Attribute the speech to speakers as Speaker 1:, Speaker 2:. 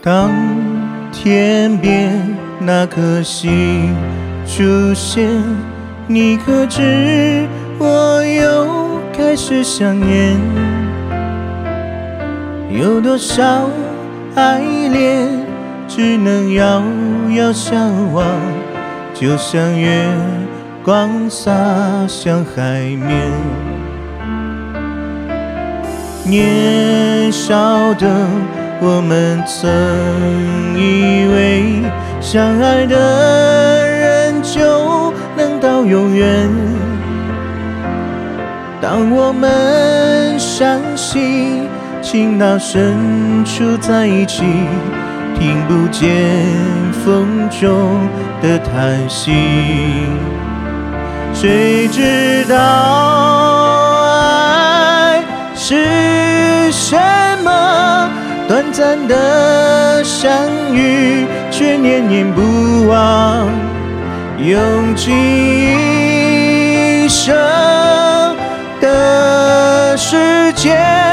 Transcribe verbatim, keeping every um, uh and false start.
Speaker 1: 当天边那颗星出现，你可知我又开始想念？有多少爱恋只能遥遥相望，就像月光洒向海面。年少的我们曾以为相爱的人就能到永远，当我们相信情到深处在一起，听不见风中的叹息。谁知道爱是什么？短暂的相遇，却念念不忘，用尽一生的时间。